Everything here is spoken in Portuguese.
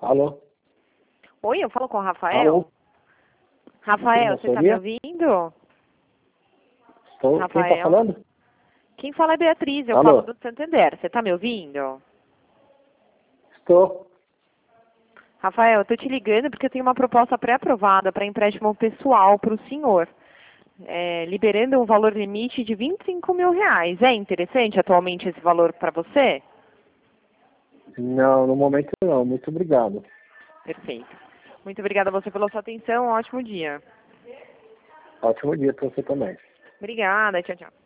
Alô? Oi, eu falo com o Rafael. Alô? Rafael, Sim, você tá me seria? ouvindo? Estou. Quem está Rafael? falando? Quem fala é Beatriz, eu Alô? falo do Santander. Você tá me ouvindo? Estou. Rafael, eu tô te ligando porque eu tenho uma proposta pré-aprovada para empréstimo pessoal para o senhor. Liberando um valor limite de R$ 25.000. É interessante atualmente esse valor para você? Não, no momento não. Muito obrigado. Perfeito. Muito obrigada a você pela sua atenção. Um ótimo dia. Ótimo dia para você também. Obrigada. Tchau, tchau.